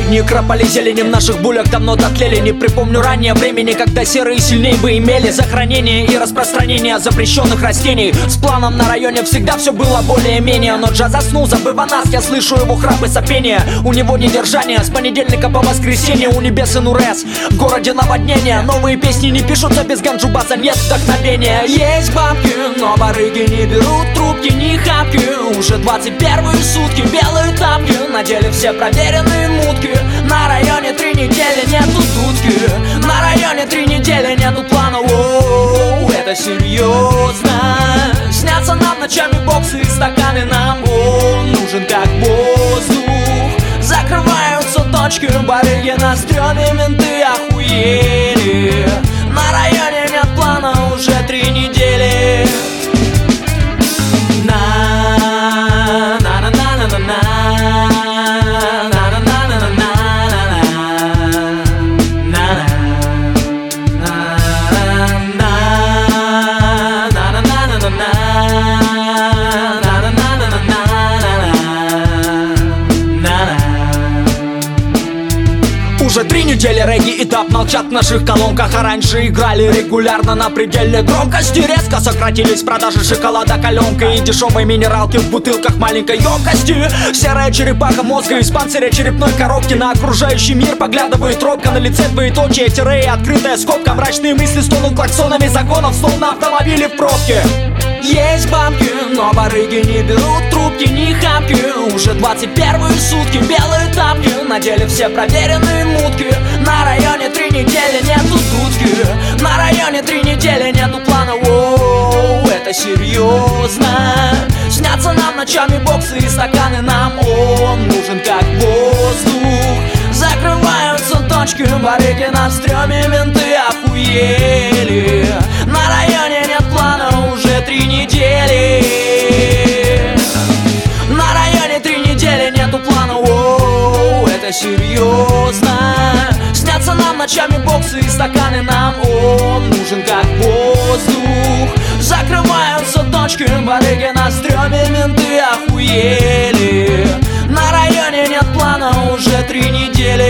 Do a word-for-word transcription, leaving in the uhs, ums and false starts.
Дни кропали зелени, в наших булях давно дотлели. Не припомню ранее времени, когда серые сильнее бы имели за хранение и распространение запрещенных растений. С планом на районе всегда все было более-менее. Но Джа заснул, забыв о нас, я слышу его храп и сопение. У него недержание с понедельника по воскресенье. У небес и Нурес, в городе наводнение. Новые песни не пишутся без ганджубаса, нет вдохновения. Есть бабки, но барыги не берут трубки, ни хапки. Уже двадцать первые сутки, белые тапки, надели все проверенные мутки. На районе три недели нету дудки. На районе три недели нету плана. Воу, это серьезно. Снятся нам ночами боксы и стаканы. Нам он нужен как воздух. Закрываются точки, барыги на стреме, менты охуели. На районе нет плана уже три недели. На на на на на на. Уже три недели регги и тап молчат в наших колонках. А раньше играли регулярно на пределе громкости. Резко сократились продажи шоколада каленкой и дешевой минералки в бутылках маленькой емкости. Серая черепаха мозга из панциря черепной коробки. На окружающий мир поглядывает робко. На лице двоеточие, тире и открытая скобка. Мрачные мысли стонут клаксонами загонов, словно автомобили в пробке. Есть бабки, но барыги не берут трубки, ни хапки. Уже двадцать первые сутки, белые тапки, надели все проверенные мутки. На районе три недели нету дудки. На районе три недели нету плана. Воу, это серьезно. Снятся нам ночами боксы и стаканы. Нам он нужен как воздух. Закрываются точки, барыги на стреме, менты охуели. На районе нет плана уже три недели. На районе три недели нету плана. Воу, это серьезно. Снятся нам ночами боксы и стаканы. Нам он нужен как воздух. Закрываются точки, барыги на стреме, менты охуели. На районе нет плана уже три недели.